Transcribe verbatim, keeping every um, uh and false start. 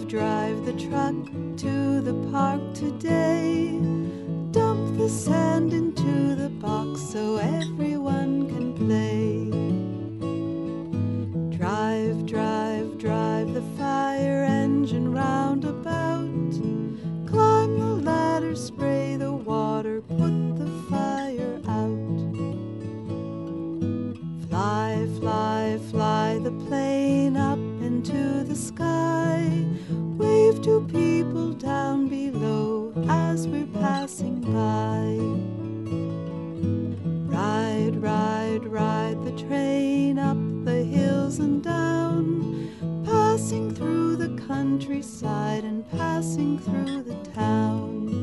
Drive, drive the truck to the park today. Dump the sand into the box so everyone can play. Drive, drive, drive the fire engine round about. Climb the ladder, spray the water, put the fire out. Fly, fly, fly the plane up into the sky. Wave to people down below as we're passing by. Ride, ride, ride the train up the hills and down, passing through the countryside and passing through the town.